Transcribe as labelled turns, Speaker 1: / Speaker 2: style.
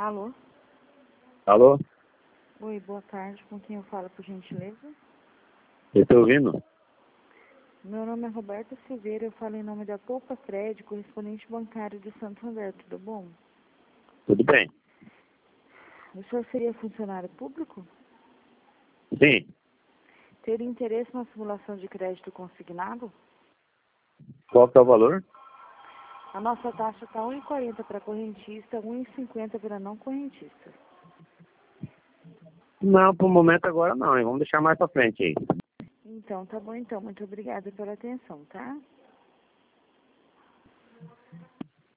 Speaker 1: Alô?
Speaker 2: Alô?
Speaker 1: Oi, boa tarde. Com quem eu falo, por gentileza?
Speaker 2: Eu estou ouvindo?
Speaker 1: Meu nome é Roberta Silveira, eu falo em nome da Poupa Crédito, correspondente bancário de Santo André, tudo bom?
Speaker 2: Tudo bem?
Speaker 1: O senhor seria funcionário público?
Speaker 2: Sim.
Speaker 1: Teria interesse na simulação de crédito consignado?
Speaker 2: Qual que é o valor?
Speaker 1: A nossa taxa está 1,40 para correntista, 1,50 para não correntista.
Speaker 2: Não, por momento agora não, hein? Vamos deixar mais pra frente aí.
Speaker 1: Então, tá bom então. Muito obrigada pela atenção, tá?